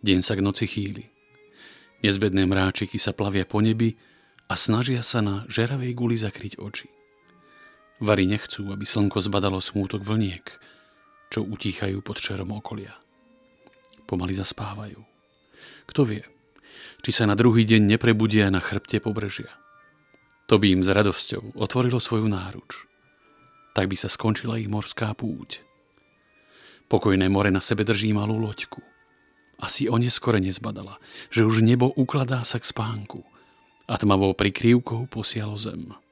Deň sa k noci chýli. Nezbedné mráčiky sa plavia po nebi a snažia sa na žeravej guli zakryť oči. Vary nechcú, aby slnko zbadalo smútok vlniek, čo utíchajú pod čerom okolia. Pomaly zaspávajú. Kto vie, či sa na druhý deň neprebudia na chrbte pobrežia. To by im s radosťou otvorilo svoju náruč. Tak by sa skončila ich morská púť. Pokojné more na sebe drží malú loďku. Asi oneskore nezbadala, že už nebo ukladá sa k spánku a tmavou prikrývkou posialo zem.